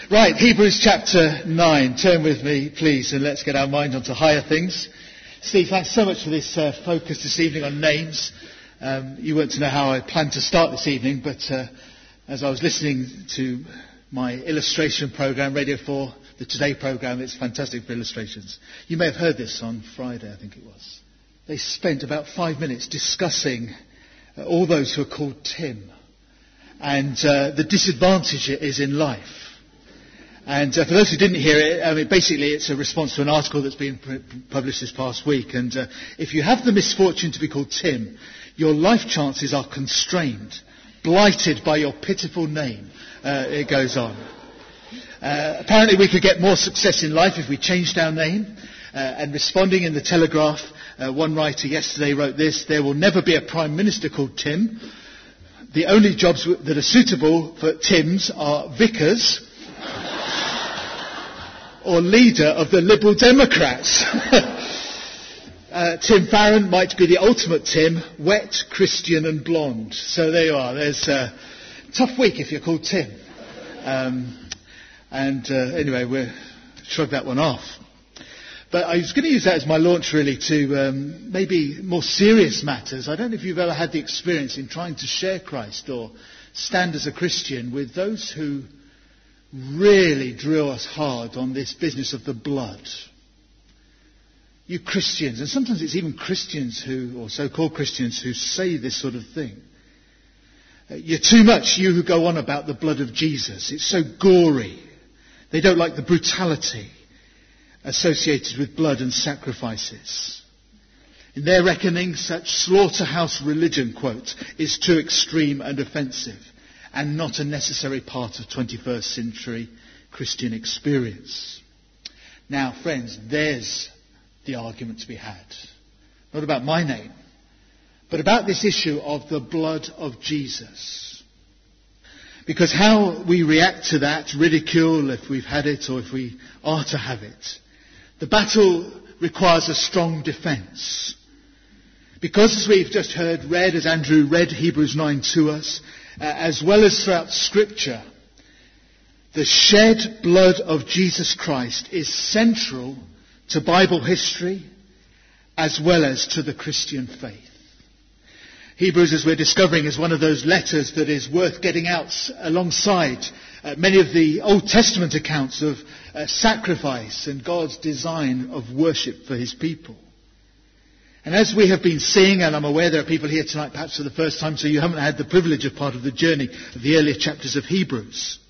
Right, Hebrews chapter 9. Turn with me, please, and let's get our mind onto higher things. Steve, thanks so much for this focus this evening on names. You weren't to know how I planned to start this evening, but as I was listening to my illustration program, Radio 4, the Today program, it's fantastic for illustrations. You may have heard this on Friday, I think it was. They spent about 5 minutes discussing all those who are called Tim and the disadvantage it is in life. And for those who didn't hear it, basically it's a response to an article that's been published this past week. And if you have the misfortune to be called Tim, your life chances are constrained, blighted by your pitiful name. It goes on. Apparently we could get more success in life if we changed our name. And responding in the Telegraph, one writer yesterday wrote this: "There will never be a Prime Minister called Tim. The only jobs that are suitable for Tims are vicars or leader of the Liberal Democrats." Tim Farron might be the ultimate Tim, wet, Christian and blonde. So there you are. There's a tough week if you're called Tim. Anyway, we'll shrug that one off. But I was going to use that as my launch really to maybe more serious matters. I don't know if you've ever had the experience in trying to share Christ or stand as a Christian with those who really drill us hard on this business of the blood. You Christians, and sometimes it's even Christians who, or so-called Christians, who say this sort of thing. You're too much, you who go on about the blood of Jesus. It's so gory. They don't like the brutality associated with blood and sacrifices. In their reckoning, such slaughterhouse religion, quote, is too extreme and offensive and not a necessary part of 21st century Christian experience. Now, friends, there's the argument to be had. Not about my name, but about this issue of the blood of Jesus. Because how we react to that ridicule, if we've had it or if we are to have it, the battle requires a strong defence. Because as we've just heard, as Andrew read Hebrews 9 to us, as well as throughout Scripture, the shed blood of Jesus Christ is central to Bible history as well as to the Christian faith. Hebrews, as we're discovering, is one of those letters that is worth getting out alongside many of the Old Testament accounts of sacrifice and God's design of worship for his people. And as we have been seeing, and I'm aware there are people here tonight perhaps for the first time, so you haven't had the privilege of part of the journey of the earlier chapters of Hebrews.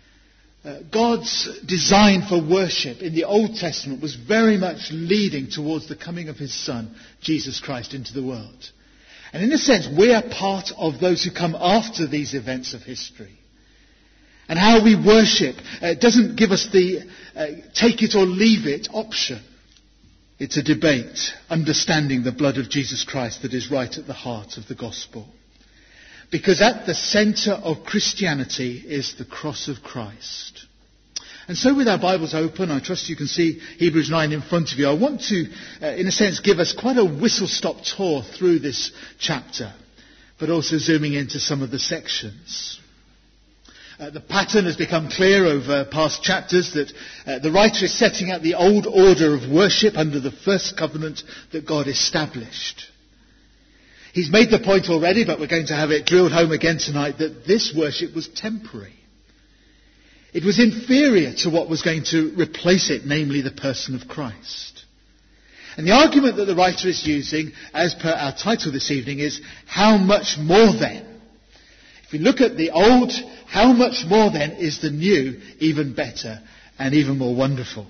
God's design for worship in the Old Testament was very much leading towards the coming of his Son, Jesus Christ, into the world. And in a sense, we are part of those who come after these events of history. And how we worship doesn't give us the take it or leave it option. It's a debate, understanding the blood of Jesus Christ, that is right at the heart of the gospel. Because at the centre of Christianity is the cross of Christ. And so with our Bibles open, I trust you can see Hebrews 9 in front of you. I want to, in a sense, give us quite a whistle-stop tour through this chapter, but also zooming into some of the sections. The pattern has become clear over past chapters that the writer is setting out the old order of worship under the first covenant that God established. He's made the point already, but we're going to have it drilled home again tonight, that this worship was temporary. It was inferior to what was going to replace it, namely the person of Christ. And the argument that the writer is using, as per our title this evening, is how much more then? If we look at the old, how much more then is the new even better and even more wonderful?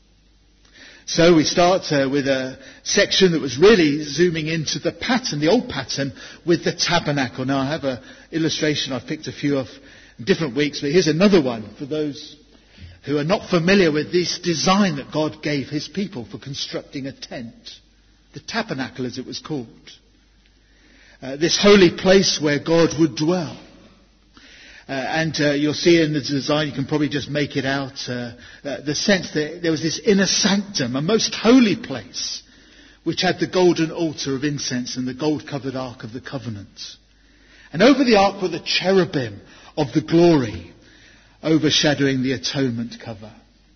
So we start with a section that was really zooming into the pattern, the old pattern, with the tabernacle. Now I have an illustration I've picked a few of in different weeks, but here's another one for those who are not familiar with this design that God gave his people for constructing a tent. The tabernacle, as it was called. This holy place where God would dwell. And you'll see in the design, you can probably just make it out, the sense that there was this inner sanctum, a most holy place, which had the golden altar of incense and the gold-covered Ark of the Covenant. And over the Ark were the cherubim of the glory, overshadowing the atonement cover.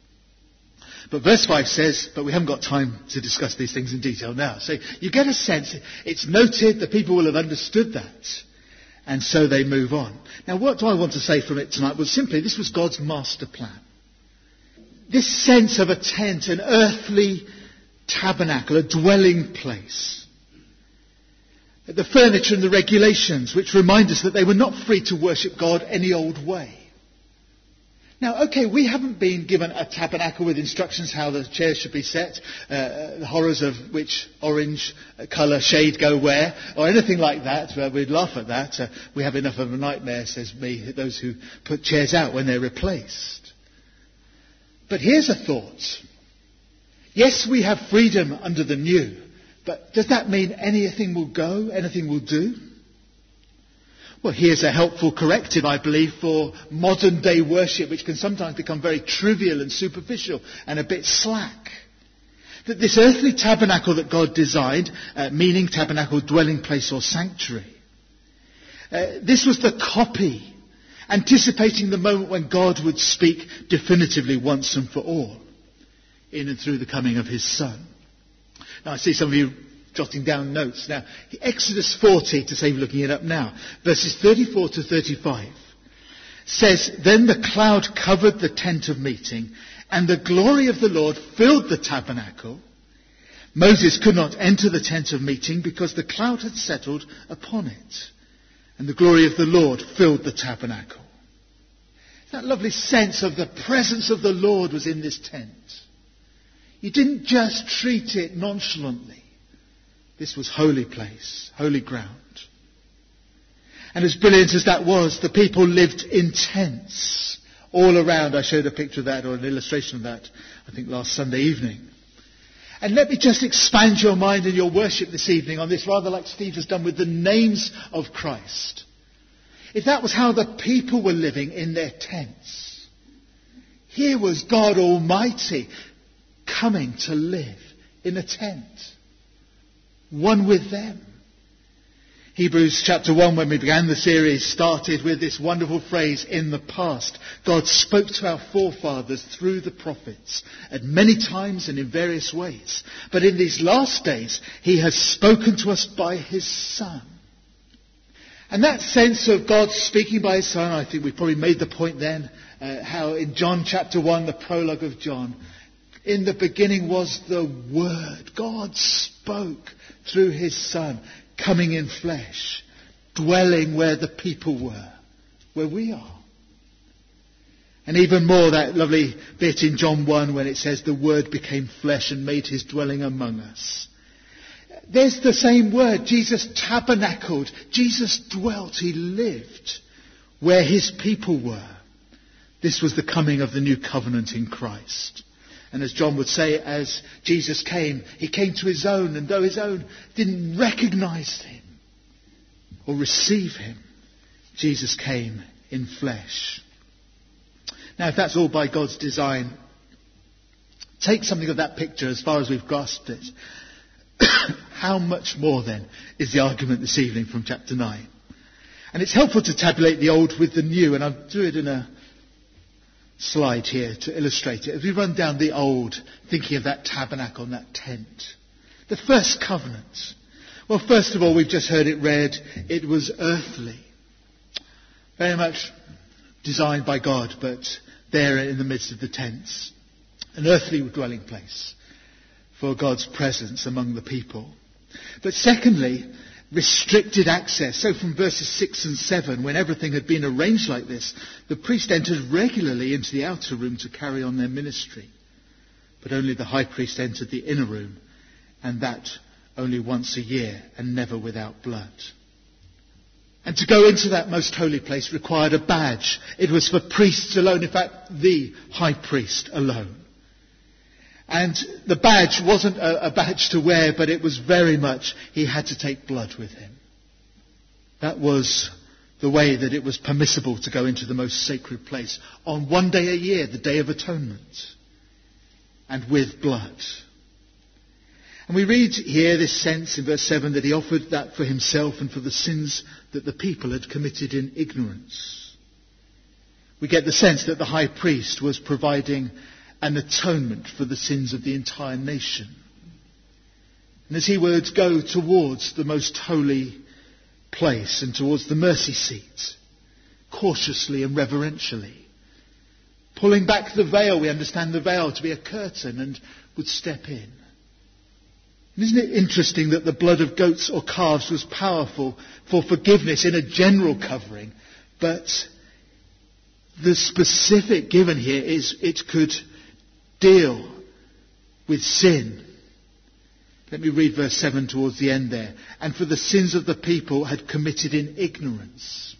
But verse 5 says, but we haven't got time to discuss these things in detail now. So you get a sense, it's noted, the people will have understood that. And so they move on. Now what do I want to say from it tonight? Well, simply, this was God's master plan. This sense of a tent, an earthly tabernacle, a dwelling place. The furniture and the regulations, which remind us that they were not free to worship God any old way. Now, okay, we haven't been given a tabernacle with instructions how the chairs should be set, the horrors of which orange colour shade go where, or anything like that. We'd laugh at that. We have enough of a nightmare, says me, those who put chairs out when they're replaced. But here's a thought. Yes, we have freedom under the new, but does that mean anything will go, anything will do? Well, here's a helpful corrective, I believe, for modern day worship, which can sometimes become very trivial and superficial and a bit slack. That this earthly tabernacle that God designed, meaning tabernacle, dwelling place or sanctuary, this was the copy, anticipating the moment when God would speak definitively once and for all, in and through the coming of his Son. Now, I see some of you jotting down notes. Now, Exodus 40, to save looking it up now, verses 34 to 35, says, Then the cloud covered the tent of meeting, and the glory of the Lord filled the tabernacle. Moses could not enter the tent of meeting because the cloud had settled upon it, and the glory of the Lord filled the tabernacle. That lovely sense of the presence of the Lord was in this tent. You didn't just treat it nonchalantly. This was holy place, holy ground. And as brilliant as that was, the people lived in tents all around. I showed a picture of that, or an illustration of that, I think last Sunday evening. And let me just expand your mind and your worship this evening on this, rather like Steve has done with the names of Christ. If that was how the people were living in their tents, here was God Almighty coming to live in a tent. One with them. Hebrews chapter 1, when we began the series, started with this wonderful phrase, in the past, God spoke to our forefathers through the prophets at many times and in various ways. But in these last days, he has spoken to us by his Son. And that sense of God speaking by his Son, I think we probably made the point then, how in John chapter 1, the prologue of John, in the beginning was the Word. God spoke through his Son, coming in flesh, dwelling where the people were, where we are. And even more, that lovely bit in John 1 when it says the Word became flesh and made his dwelling among us. There's the same word. Jesus tabernacled. Jesus dwelt. He lived where his people were. This was the coming of the new covenant in Christ. And as John would say, as Jesus came, he came to his own, and though his own didn't recognize him or receive him, Jesus came in flesh. Now, if that's all by God's design, take something of that picture as far as we've grasped it. How much more, then, is the argument this evening from chapter 9? And it's helpful to tabulate the old with the new, and I'll do it in a slide here to illustrate it. As we run down the old, thinking of that tabernacle and that tent. The first covenant. Well, first of all, we've just heard it read. It was earthly. Very much designed by God, but there in the midst of the tents. An earthly dwelling place for God's presence among the people. But secondly, restricted access. So from verses 6 and 7, when everything had been arranged like this, the priest entered regularly into the outer room to carry on their ministry. But only the high priest entered the inner room, and that only once a year, and never without blood. And to go into that most holy place required a badge. It was for priests alone, in fact, the high priest alone. And the badge wasn't a badge to wear, but it was very much, he had to take blood with him. That was the way that it was permissible to go into the most sacred place on one day a year, the Day of Atonement, and with blood. And we read here this sense in verse 7 that he offered that for himself and for the sins that the people had committed in ignorance. we get the sense that the high priest was providing an atonement for the sins of the entire nation. And as he would go towards the most holy place and towards the mercy seat, cautiously and reverentially, pulling back the veil, we understand the veil to be a curtain, and would step in. And isn't it interesting that the blood of goats or calves was powerful for forgiveness in a general covering, but the specific given here is it could deal with sin. Let me read verse 7 towards the end there. And for the sins of the people had committed in ignorance.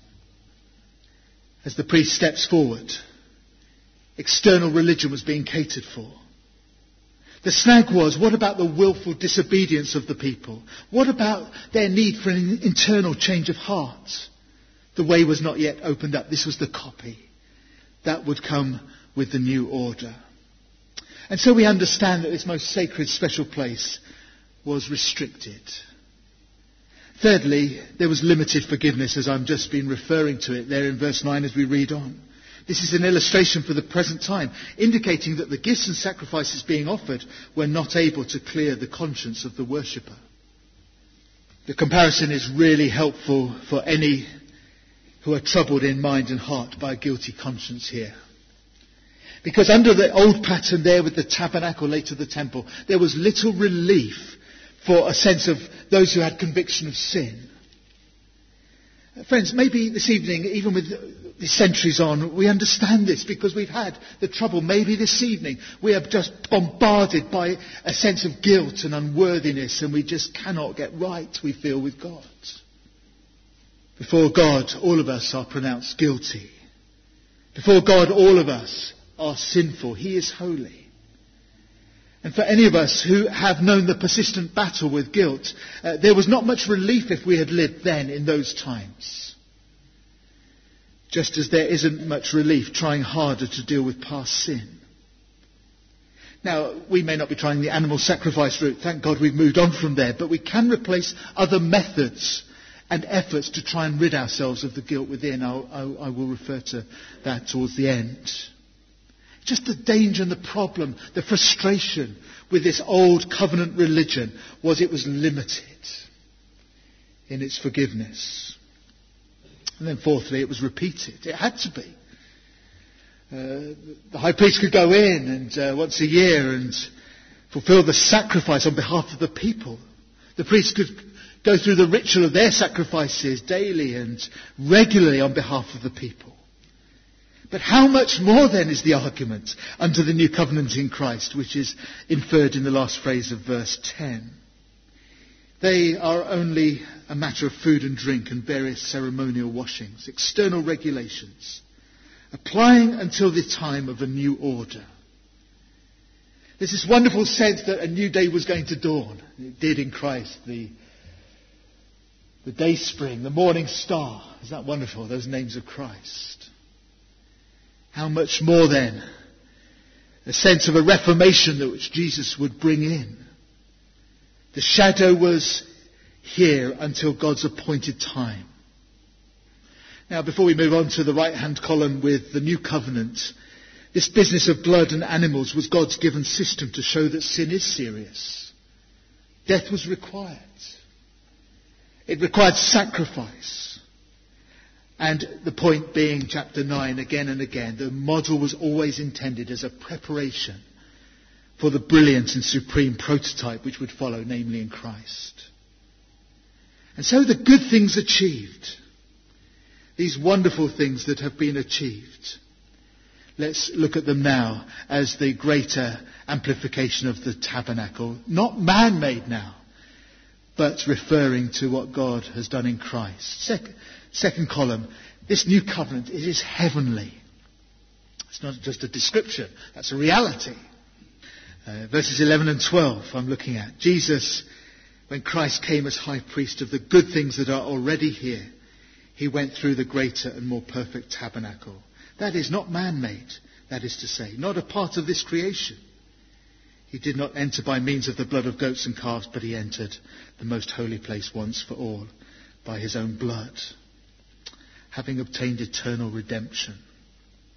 As the priest steps forward, external religion was being catered for. The snag was, what about the willful disobedience of the people? What about their need for an internal change of heart? The way was not yet opened up. This was the copy that would come with the new order. And so we understand that this most sacred special place was restricted. Thirdly, there was limited forgiveness, as I've just been referring to it there in verse 9 as we read on. This is an illustration for the present time, indicating that the gifts and sacrifices being offered were not able to clear the conscience of the worshipper. The comparison is really helpful for any who are troubled in mind and heart by a guilty conscience here. Because under the old pattern there with the tabernacle, later the temple, there was little relief for a sense of those who had conviction of sin. Friends, maybe this evening, even with the centuries on, we understand this because we've had the trouble. Maybe this evening we are just bombarded by a sense of guilt and unworthiness, and we just cannot get right, we feel, with God. Before God, all of us are pronounced guilty. Before God, all of us are sinful. He is holy. And for any of us who have known the persistent battle with guilt, there was not much relief if we had lived then in those times. Just as there isn't much relief trying harder to deal with past sin. Now, we may not be trying the animal sacrifice route. Thank God we've moved on from there. But we can replace other methods and efforts to try and rid ourselves of the guilt within. I will refer to that towards the end. Just the danger and the problem, the frustration with this old covenant religion was it was limited in its forgiveness. And then fourthly, it was repeated. It had to be. The high priest could go in and once a year and fulfill the sacrifice on behalf of the people. The priest could go through the ritual of their sacrifices daily and regularly on behalf of the people. But how much more then is the argument under the new covenant in Christ, which is inferred in the last phrase of verse 10? They are only a matter of food and drink and various ceremonial washings, external regulations, applying until the time of a new order. There's this wonderful sense that a new day was going to dawn. It did in Christ, the day spring, the morning star. Isn't that wonderful, those names of Christ? How much more then a sense of a reformation that which Jesus would bring in. The shadow was here until God's appointed time. Now, before we move on to the right-hand column with the new covenant, this business of blood and animals was God's given system to show that sin is serious. Death was required. It required sacrifice. And the point being, chapter 9, again and again, the model was always intended as a preparation for the brilliant and supreme prototype which would follow, namely in Christ. And so the good things achieved, these wonderful things that have been achieved, let's look at them now as the greater amplification of the tabernacle. Not man-made now, but referring to what God has done in Christ. Second column, this new covenant, it is heavenly. It's not just a description, that's a reality. Verses 11 and 12 I'm looking at. Jesus, when Christ came as high priest of the good things that are already here, he went through the greater and more perfect tabernacle. That is not man-made, that is to say, not a part of this creation. He did not enter by means of the blood of goats and calves, but he entered the most holy place once for all by his own blood, having obtained eternal redemption.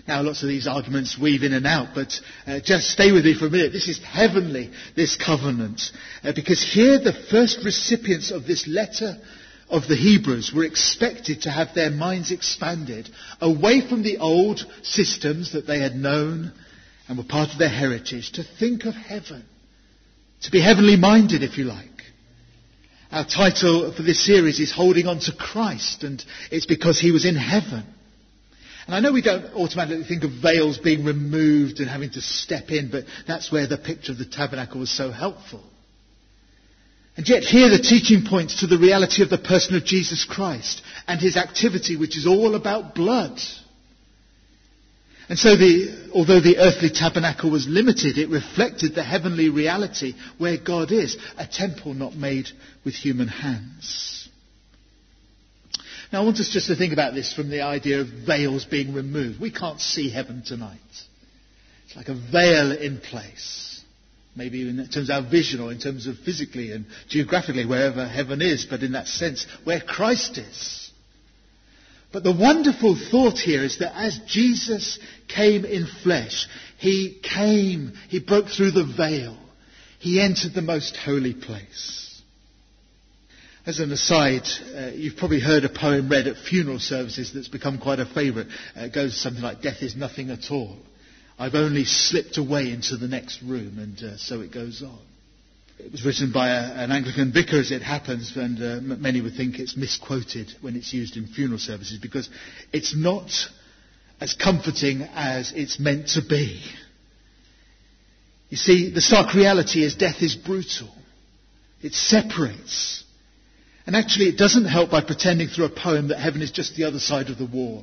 Now, lots of these arguments weave in and out, but just stay with me for a minute. This is heavenly, this covenant, because here the first recipients of this letter of the Hebrews were expected to have their minds expanded away from the old systems that they had known and were part of their heritage, to think of heaven, to be heavenly minded, if you like. Our title for this series is Holding On to Christ, and it's because he was in heaven. And I know we don't automatically think of veils being removed and having to step in, but that's where the picture of the tabernacle was so helpful. And yet here the teaching points to the reality of the person of Jesus Christ and his activity, which is all about blood. And so although the earthly tabernacle was limited, it reflected the heavenly reality where God is, a temple not made with human hands. Now I want us just to think about this from the idea of veils being removed. We can't see heaven tonight. It's like a veil in place. Maybe in terms of our vision or in terms of physically and geographically, wherever heaven is, but in that sense, where Christ is. But the wonderful thought here is that as Jesus came in flesh, he broke through the veil. He entered the most holy place. As an aside, you've probably heard a poem read at funeral services that's become quite a favourite. It goes something like, "Death is nothing at all. I've only slipped away into the next room," and so it goes on. It was written by an Anglican vicar, as it happens, and many would think it's misquoted when it's used in funeral services because it's not as comforting as it's meant to be. You see, the stark reality is death is brutal. It separates. And actually it doesn't help by pretending through a poem that heaven is just the other side of the wall.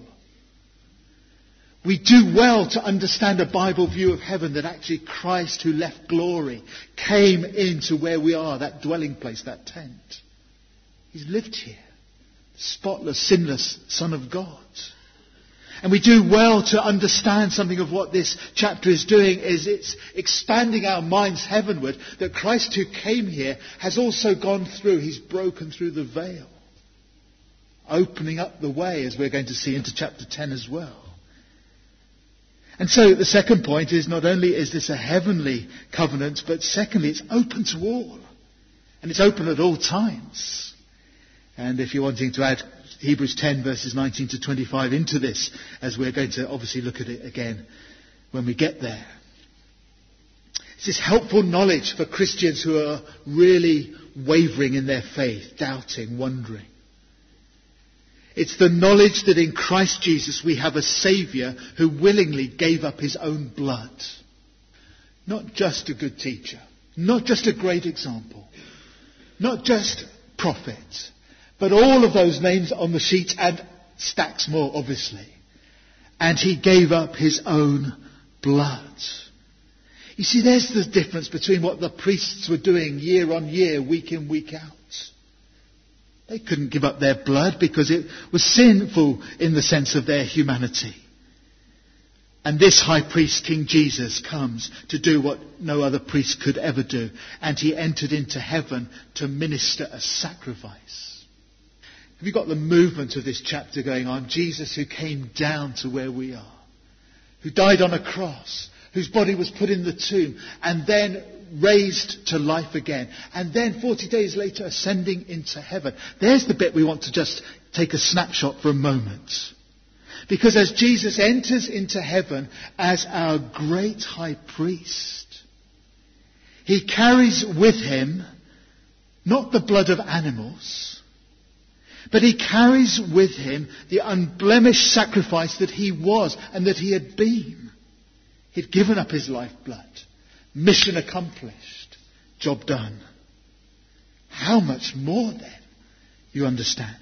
We do well to understand a Bible view of heaven, that actually Christ, who left glory, came into where we are, that dwelling place, that tent. He's lived here. Spotless, sinless Son of God. And we do well to understand something of what this chapter is doing, is it's expanding our minds heavenward, that Christ who came here has also gone through, he's broken through the veil, opening up the way, as we're going to see into chapter 10 as well. And so the second point is, not only is this a heavenly covenant, but secondly, it's open to all. And it's open at all times. And if you're wanting to add Hebrews 10 verses 19 to 25 into this, as we're going to obviously look at it again when we get there. It's this helpful knowledge for Christians who are really wavering in their faith, doubting, wondering. It's the knowledge that in Christ Jesus we have a Saviour who willingly gave up his own blood. Not just a good teacher, not just a great example, not just prophet, but all of those names on the sheet and stacks more, obviously. And he gave up his own blood. You see, there's the difference between what the priests were doing year on year, week in, week out. They couldn't give up their blood because it was sinful in the sense of their humanity. And this high priest, King Jesus, comes to do what no other priest could ever do. And he entered into heaven to minister a sacrifice. Have you got the movement of this chapter going on? Jesus who came down to where we are, who died on a cross, whose body was put in the tomb, and then raised to life again, and then 40 days later ascending into heaven. There's the bit we want to just take a snapshot for a moment. Because as Jesus enters into heaven as our great high priest, he carries with him not the blood of animals, but he carries with him the unblemished sacrifice that he was and that he had been. He'd given up his lifeblood. Mission accomplished. Job done. How much more then, you understand?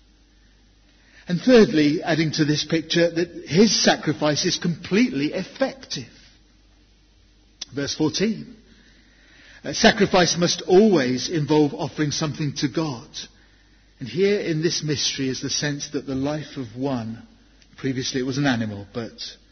And thirdly, adding to this picture, that his sacrifice is completely effective. Verse 14. Sacrifice must always involve offering something to God. And here in this mystery is the sense that the life of one, previously it was an animal, but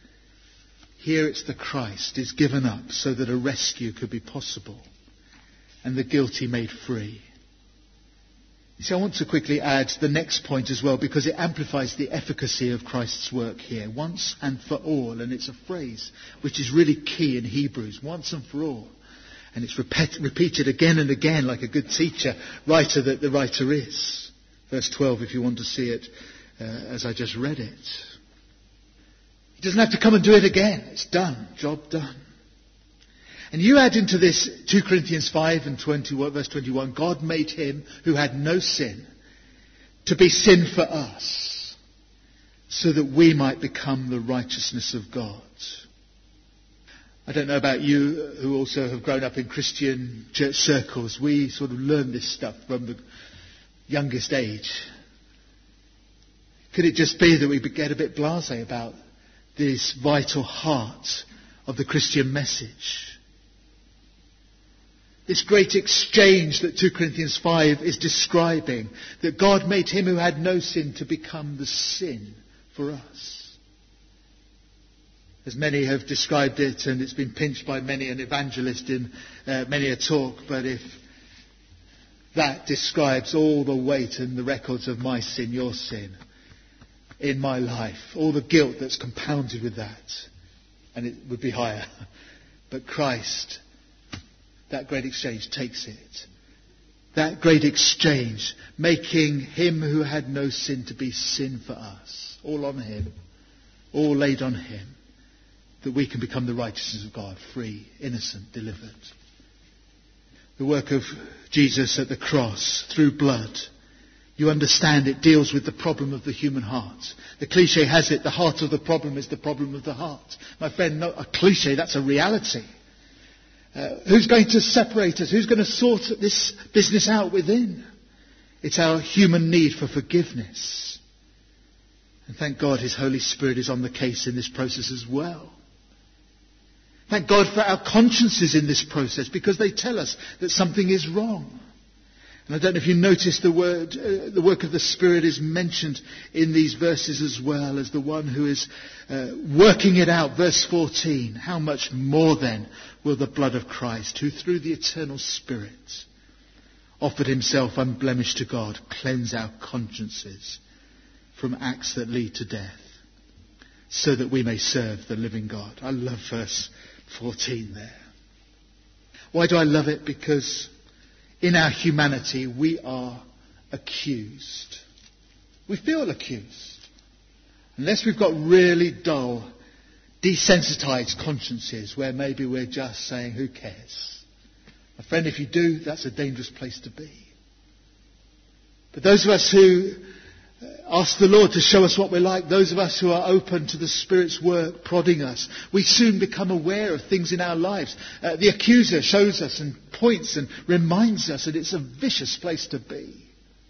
here it's the Christ, is given up so that a rescue could be possible and the guilty made free. See, I want to quickly add the next point as well, because it amplifies the efficacy of Christ's work here. Once and for all. And it's a phrase which is really key in Hebrews. Once and for all. And it's repeated again and again, like a good writer that the writer is. Verse 12, if you want to see it as I just read it. He doesn't have to come and do it again. It's done. Job done. And you add into this 2 Corinthians 5 and verse 21, God made him who had no sin to be sin for us, so that we might become the righteousness of God. I don't know about you who also have grown up in Christian church circles. We sort of learn this stuff from the youngest age. Could it just be that we get a bit blasé about this vital heart of the Christian message? This great exchange that 2 Corinthians 5 is describing, that God made him who had no sin to become the sin for us. As many have described it, and it's been pinched by many an evangelist in many a talk, but if that describes all the weight and the records of my sin, your sin, in my life, all the guilt that's compounded with that, and it would be higher. But Christ, that great exchange, takes it. That great exchange, making him who had no sin to be sin for us. All on him. All laid on him. That we can become the righteousness of God. Free, innocent, delivered. The work of Jesus at the cross, through blood. You understand it deals with the problem of the human heart. The cliche has it, the heart of the problem is the problem of the heart. My friend, not a cliche, that's a reality. Who's going to separate us? Who's going to sort this business out within? It's our human need for forgiveness. And thank God his Holy Spirit is on the case in this process as well. Thank God for our consciences in this process, because they tell us that something is wrong. And I don't know if you noticed the work of the Spirit is mentioned in these verses as well as the one who is working it out. Verse 14, how much more then will the blood of Christ, who through the eternal Spirit offered himself unblemished to God, cleanse our consciences from acts that lead to death, so that we may serve the living God. I love verse 14 there. Why do I love it? Because in our humanity, we are accused. We feel accused. Unless we've got really dull, desensitized consciences where maybe we're just saying, who cares? My friend, if you do, that's a dangerous place to be. But those of us who ask the Lord to show us what we're like, those of us who are open to the Spirit's work prodding us, we soon become aware of things in our lives. The accuser shows us and points and reminds us that it's a vicious place to be.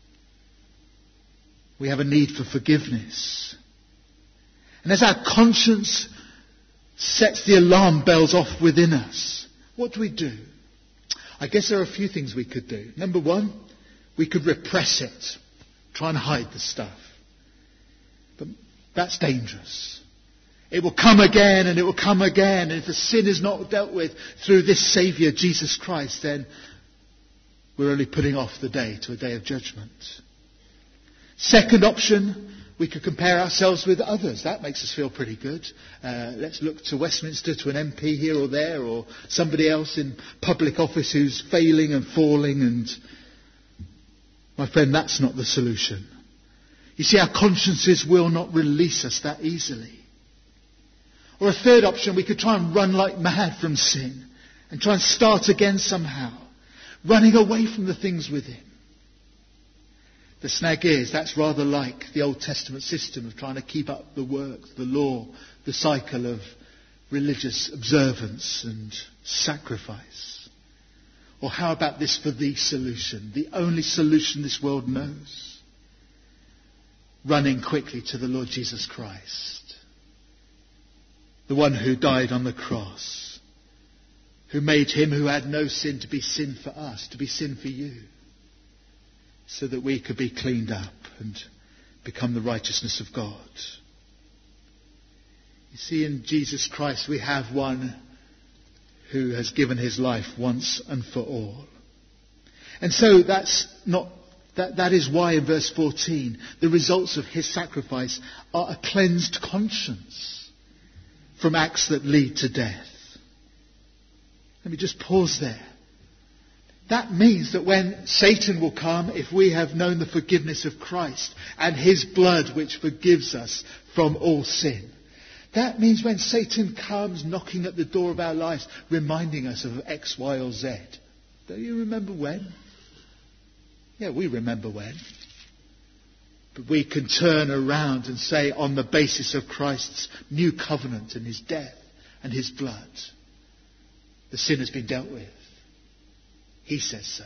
We have a need for forgiveness. And as our conscience sets the alarm bells off within us, what do? I guess there are a few things we could do. Number one, we could repress it. Try and hide the stuff. But that's dangerous. It will come again and it will come again. And if the sin is not dealt with through this Saviour, Jesus Christ, then we're only putting off the day to a day of judgment. Second option, we could compare ourselves with others. That makes us feel pretty good. Let's look to Westminster, to an MP here or there, or somebody else in public office who's failing and falling. And my friend, that's not the solution. You see, our consciences will not release us that easily. Or a third option, we could try and run like mad from sin and try and start again somehow, running away from the things within. The snag is, that's rather like the Old Testament system of trying to keep up the work, the law, the cycle of religious observance and sacrifice. Or how about this for the solution, the only solution this world knows? Running quickly to the Lord Jesus Christ, the one who died on the cross, who made him who had no sin to be sin for us, to be sin for you, so that we could be cleaned up and become the righteousness of God. You see, in Jesus Christ we have one who has given his life once and for all. And so that's not That is why in verse 14, the results of his sacrifice are a cleansed conscience from acts that lead to death. Let me just pause there. That means that when Satan will come, if we have known the forgiveness of Christ and his blood which forgives us from all sin, that means when Satan comes knocking at the door of our lives, reminding us of X, Y, or Z. Do you remember when? Yeah, we remember when. But we can turn around and say, on the basis of Christ's new covenant and his death and his blood, the sin has been dealt with. He says so.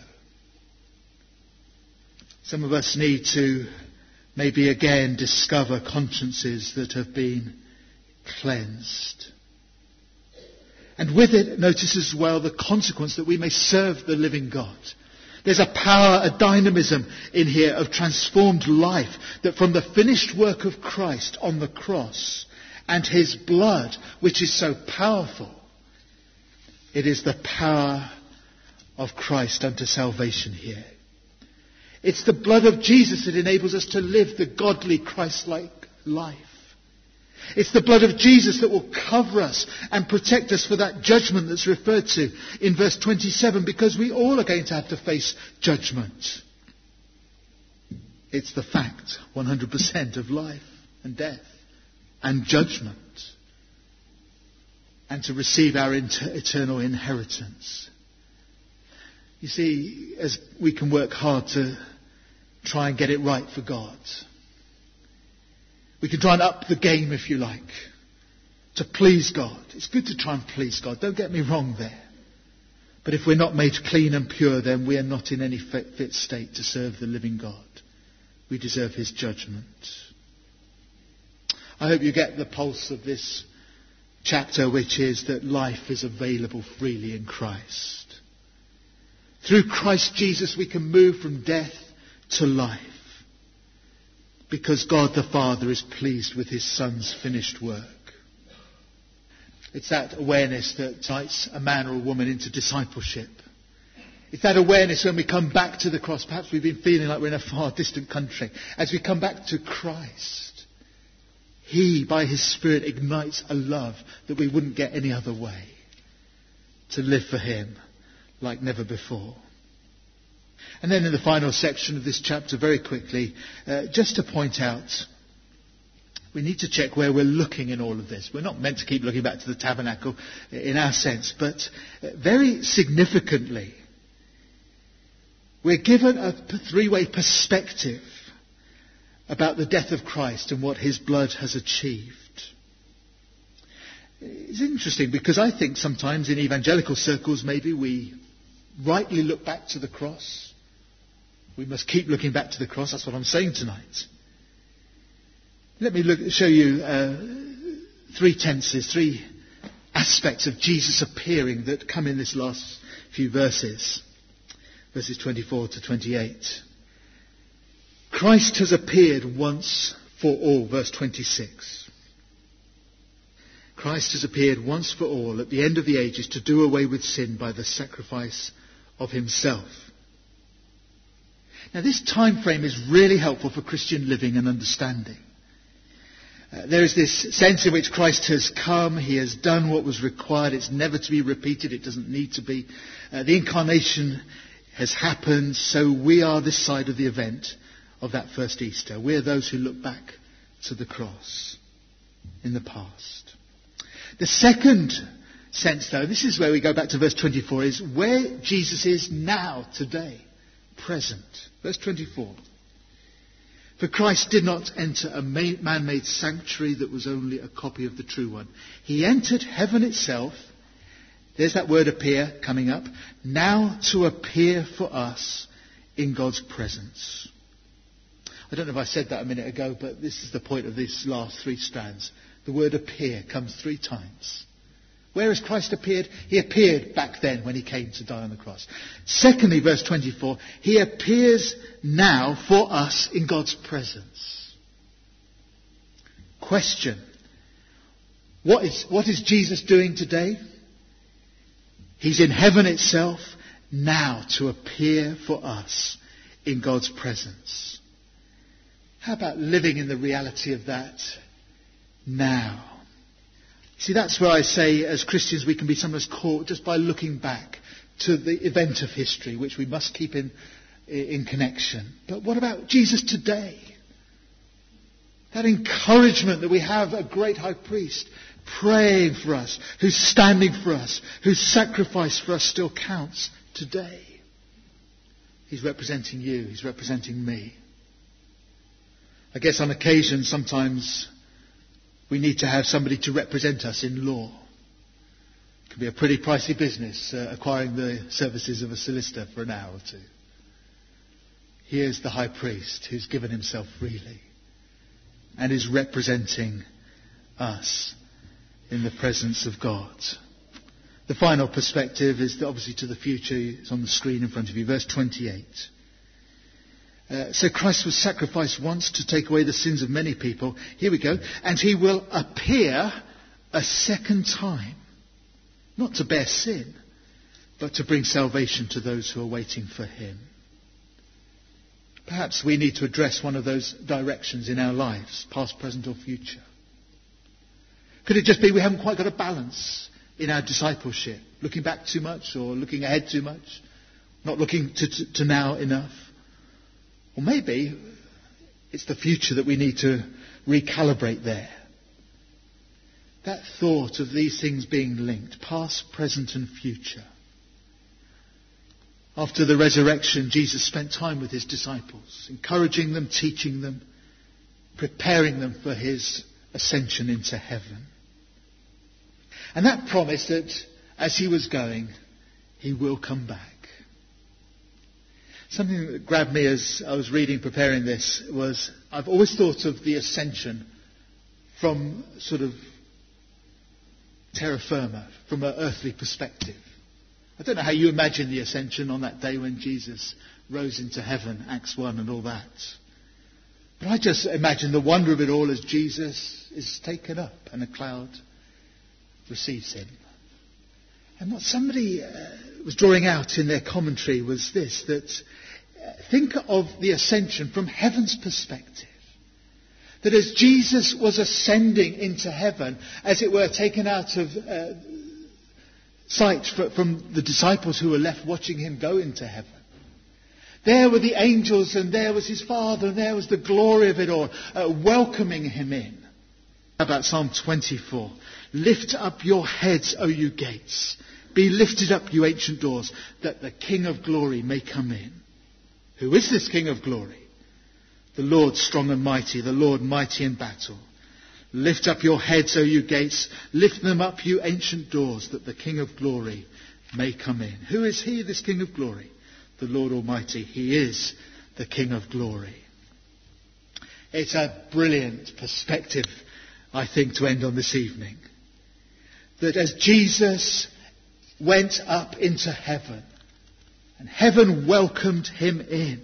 Some of us need to maybe again discover consciences that have been cleansed. And with it, notice as well the consequence that we may serve the living God. There's a power, a dynamism in here of transformed life, that from the finished work of Christ on the cross and his blood, which is so powerful, it is the power of Christ unto salvation here. It's the blood of Jesus that enables us to live the godly Christ-like life. It's the blood of Jesus that will cover us and protect us for that judgment that's referred to in verse 27, because we all are going to have to face judgment. It's the fact, 100% of life and death and judgment, and to receive our eternal inheritance. You see, as we can work hard to try and get it right for God, we can try and up the game, if you like, to please God. It's good to try and please God, don't get me wrong there. But if we're not made clean and pure, then we are not in any fit state to serve the living God. We deserve his judgment. I hope you get the pulse of this chapter, which is that life is available freely in Christ. Through Christ Jesus we can move from death to life, because God the Father is pleased with his Son's finished work. It's that awareness that invites a man or a woman into discipleship. It's that awareness when we come back to the cross. Perhaps we've been feeling like we're in a far distant country. As we come back to Christ, he, by his Spirit, ignites a love that we wouldn't get any other way, to live for him like never before. And then in the final section of this chapter, very quickly, just to point out, we need to check where we're looking in all of this. We're not meant to keep looking back to the tabernacle in our sense, but very significantly, we're given a three-way perspective about the death of Christ and what his blood has achieved. It's interesting because I think sometimes in evangelical circles maybe we rightly look back to the cross. We must keep looking back to the cross. That's what I'm saying tonight. Let me show you three tenses, three aspects of Jesus appearing that come in this last few verses. Verses 24 to 28. Christ has appeared once for all. Verse 26. Christ has appeared once for all at the end of the ages to do away with sin by the sacrifice of himself. Now this time frame is really helpful for Christian living and understanding. There is this sense in which Christ has come, he has done what was required, it's never to be repeated, it doesn't need to be. The incarnation has happened, so we are this side of the event of that first Easter. We are those who look back to the cross in the past. The second sense, though, this is where we go back to verse 24, is where Jesus is now, today, present. Verse 24. For Christ did not enter a man-made sanctuary that was only a copy of the true one. He entered heaven itself. There's that word appear coming up. Now to appear for us in God's presence. I don't know if I said that a minute ago, but this is the point of these last three strands. The word appear comes 3 times. Where has Christ appeared? He appeared back then when he came to die on the cross. Secondly, verse 24, he appears now for us in God's presence. Question. What is Jesus doing today? He's in heaven itself now to appear for us in God's presence. How about living in the reality of that now? See, that's where I say as Christians we can be sometimes caught just by looking back to the event of history, which we must keep in connection. But what about Jesus today? That encouragement that we have a great high priest praying for us, who's standing for us, whose sacrifice for us still counts today. He's representing you, he's representing me. I guess on occasion sometimes we need to have somebody to represent us in law. It can be a pretty pricey business, acquiring the services of a solicitor for an hour or two. Here's the high priest who's given himself freely and is representing us in the presence of God. The final perspective is obviously to the future. It's on the screen in front of you. Verse 28. So Christ was sacrificed once to take away the sins of many people. Here we go. And he will appear a second time. Not to bear sin, but to bring salvation to those who are waiting for him. Perhaps we need to address one of those directions in our lives, past, present or future. Could it just be we haven't quite got a balance in our discipleship? Looking back too much or looking ahead too much? Not looking to now enough? Or maybe it's the future that we need to recalibrate there. That thought of these things being linked, past, present and future. After the resurrection, Jesus spent time with his disciples, encouraging them, teaching them, preparing them for his ascension into heaven. And that promise that as he was going, he will come back. Something that grabbed me as I was reading, preparing this, was I've always thought of the ascension from sort of terra firma, from an earthly perspective. I don't know how you imagine the ascension on that day when Jesus rose into heaven, Acts 1 and all that. But I just imagine the wonder of it all as Jesus is taken up and a cloud receives him. And what somebody was drawing out in their commentary was this, that think of the ascension from heaven's perspective. That as Jesus was ascending into heaven, as it were, taken out of sight from the disciples who were left watching him go into heaven. There were the angels and there was his Father and there was the glory of it all, welcoming him in. How about Psalm 24? Lift up your heads, O you gates. Be lifted up, you ancient doors, that the King of glory may come in. Who is this King of glory? The Lord strong and mighty, the Lord mighty in battle. Lift up your heads, O you gates. Lift them up, you ancient doors, that the King of glory may come in. Who is he, this King of glory? The Lord Almighty. He is the King of glory. It's a brilliant perspective, I think, to end on this evening. That as Jesus went up into heaven, and heaven welcomed him in,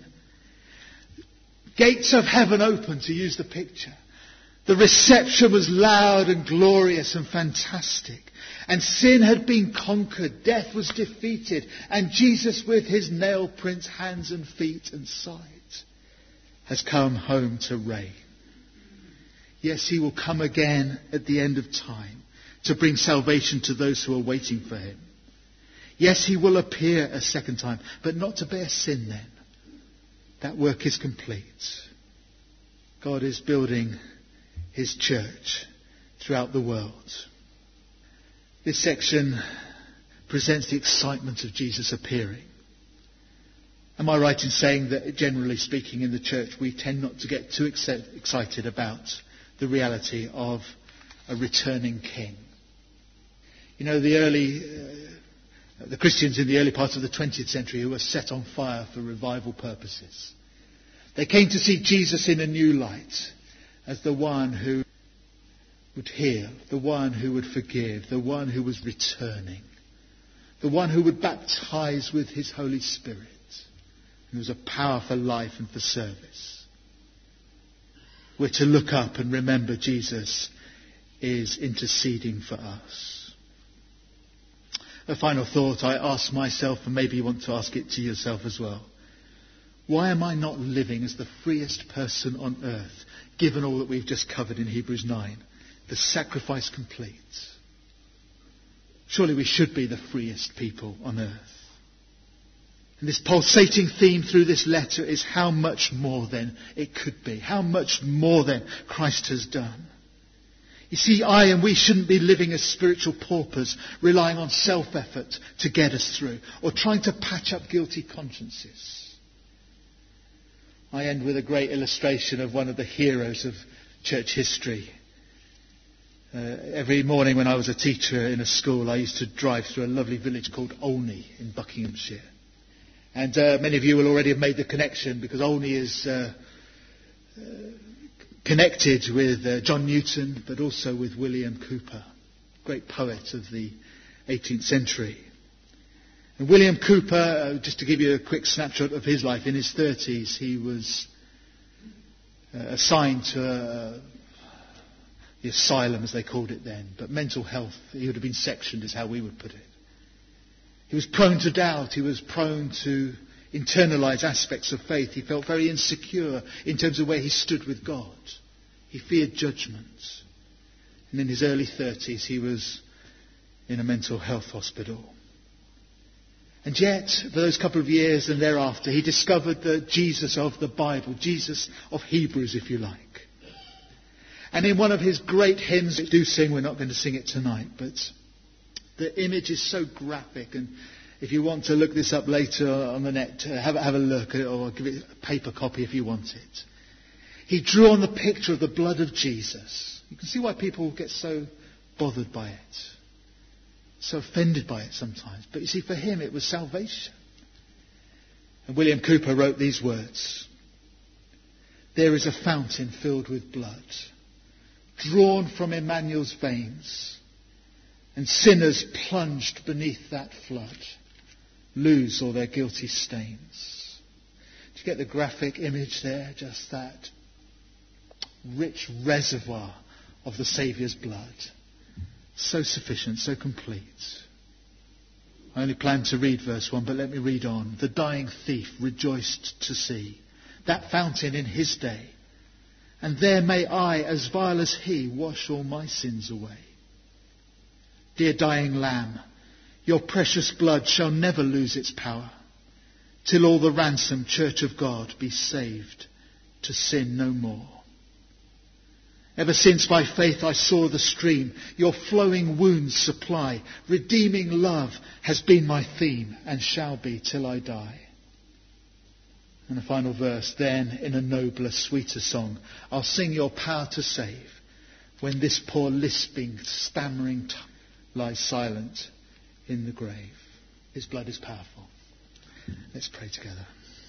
gates of heaven opened, to use the picture. The reception was loud and glorious and fantastic. And sin had been conquered. Death was defeated. And Jesus, with his nail prints, hands and feet and sides, has come home to reign. Yes, he will come again at the end of time to bring salvation to those who are waiting for him. Yes, he will appear a second time, but not to bear sin then. That work is complete. God is building his church throughout the world. This section presents the excitement of Jesus appearing. Am I right in saying that, generally speaking, in the church we tend not to get too excited about the reality of a returning king? You know, the Christians in the early part of the 20th century who were set on fire for revival purposes. They came to see Jesus in a new light, as the one who would heal, the one who would forgive, the one who was returning, the one who would baptize with his Holy Spirit, and was a power for life and for service. We're to look up and remember Jesus is interceding for us. A final thought I ask myself, and maybe you want to ask it to yourself as well. Why am I not living as the freest person on earth, given all that we've just covered in Hebrews 9? The sacrifice complete. Surely we should be the freest people on earth. And this pulsating theme through this letter is how much more then it could be. How much more then Christ has done. You see, we shouldn't be living as spiritual paupers, relying on self-effort to get us through, or trying to patch up guilty consciences. I end with a great illustration of one of the heroes of church history. Every morning when I was a teacher in a school, I used to drive through a lovely village called Olney in Buckinghamshire. And many of you will already have made the connection, because Olney is connected with John Newton, but also with William Cowper, great poet of the 18th century. And William Cowper, just to give you a quick snapshot of his life, in his 30s he was assigned to the asylum, as they called it then, but mental health. He would have been sectioned, is how we would put it. He was prone to doubt. He was prone to internalise aspects of faith. He felt very insecure in terms of where he stood with God. He feared judgment. And in his early 30s, he was in a mental health hospital. And yet, for those couple of years and thereafter, he discovered the Jesus of the Bible, Jesus of Hebrews, if you like. And in one of his great hymns, we do sing, we're not going to sing it tonight, but the image is so graphic, and if you want to look this up later on the net, have a look, or give it a paper copy if you want it. He drew on the picture of the blood of Jesus. You can see why people get so bothered by it, so offended by it sometimes. But you see, for him it was salvation. And William Cowper wrote these words: "There is a fountain filled with blood, drawn from Emmanuel's veins, and sinners plunged beneath that flood lose all their guilty stains." Do you get the graphic image there? Just that rich reservoir of the Saviour's blood. So sufficient, so complete. I only planned to read verse 1, but let me read on. "The dying thief rejoiced to see that fountain in his day, and there may I, as vile as he, wash all my sins away. Dear dying Lamb, your precious blood shall never lose its power, till all the ransomed church of God be saved to sin no more. Ever since by faith I saw the stream, your flowing wounds supply. Redeeming love has been my theme, and shall be till I die." And the final verse: "Then in a nobler, sweeter song, I'll sing your power to save, when this poor lisping, stammering tongue lies silent in the grave." His blood is powerful. Let's pray together.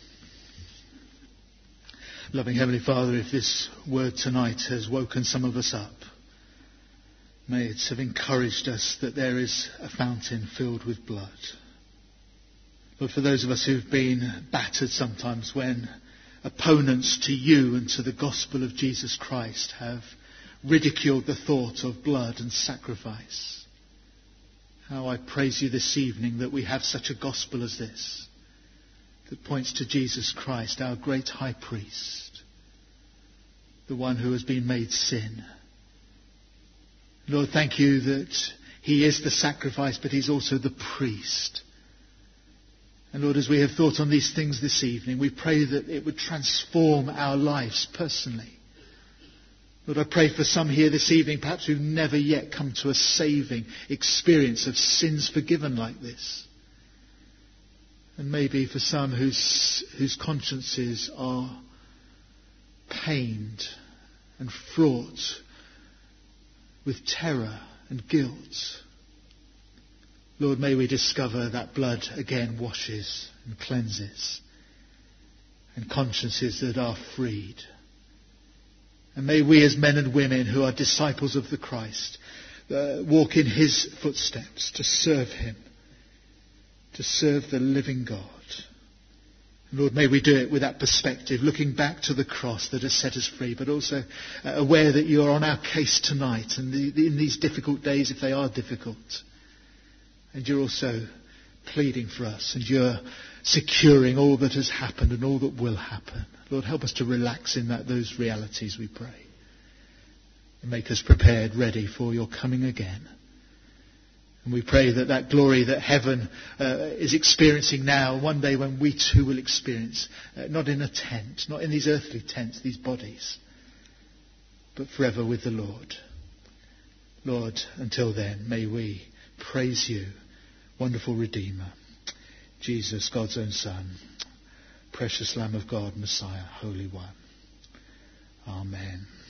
Loving Heavenly Father, if this word tonight has woken some of us up, may it have encouraged us that there is a fountain filled with blood. Lord, for those of us who've been battered sometimes when opponents to you and to the gospel of Jesus Christ have ridiculed the thought of blood and sacrifice, how I praise you this evening that we have such a gospel as this, that points to Jesus Christ, our great high priest, the one who has been made sin. Lord, thank you that he is the sacrifice, but he's also the priest. And Lord, as we have thought on these things this evening, we pray that it would transform our lives personally. Lord, I pray for some here this evening, perhaps who've never yet come to a saving experience of sins forgiven like this. And maybe for some whose consciences are pained and fraught with terror and guilt. Lord, may we discover that blood again washes and cleanses, and consciences that are freed. And may we as men and women who are disciples of the Christ walk in his footsteps to serve him, to serve the living God. Lord, may we do it with that perspective, looking back to the cross that has set us free, but also aware that you are on our case tonight and in these difficult days, if they are difficult. And you're also pleading for us, and you're securing all that has happened and all that will happen. Lord, help us to relax in those realities, we pray. And make us prepared, ready for your coming again. And we pray that glory that heaven is experiencing now, one day when we too will experience, not in a tent, not in these earthly tents, these bodies, but forever with the Lord. Lord, until then, may we praise you, wonderful Redeemer, Jesus, God's own Son, precious Lamb of God, Messiah, Holy One. Amen.